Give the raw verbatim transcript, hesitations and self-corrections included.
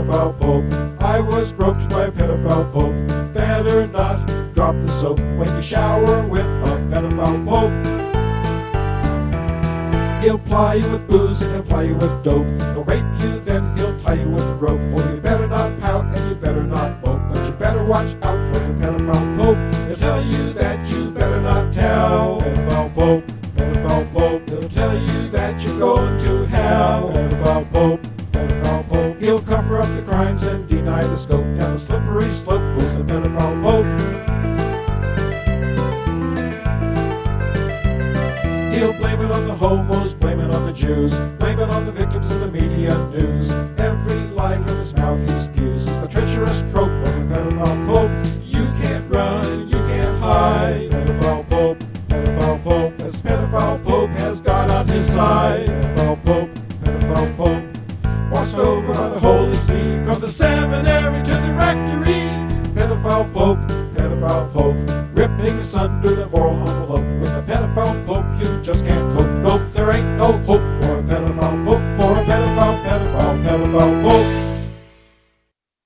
pedophile pope. I was groped by a pedophile pope. Better not drop the soap when you shower with a pedophile pope. He'll ply you with booze and he'll ply you with dope. He'll rape you, then he'll tie you with a rope. Oh, you better not pout and you better not mope, but you better watch out for the pedophile pope. He'll tell you that you better not tell. Pedophile pope, pedophile pope. He'll tell you that you're going to hell. Pedophile pope, pedophile pope. He'll cover up the crimes and deny the scope. Down the slippery slope goes the pedophile pope. He'll blame it on the homos, blame it on the Jews, blame it on the victims of the media news. Every lie from his mouth he spews is the treacherous trope of the pedophile pope. You can't run, you can't hide. Pedophile pope, pedophile pope. This pedophile pope has God on his side. Pedophile pope, pedophile pope. Watched over by the Holy See, from the seminary to the rectory. Pedophile pope, pedophile pope, ripping asunder the moral envelope. With a pedophile pope you just can't cope. Nope, there ain't no hope for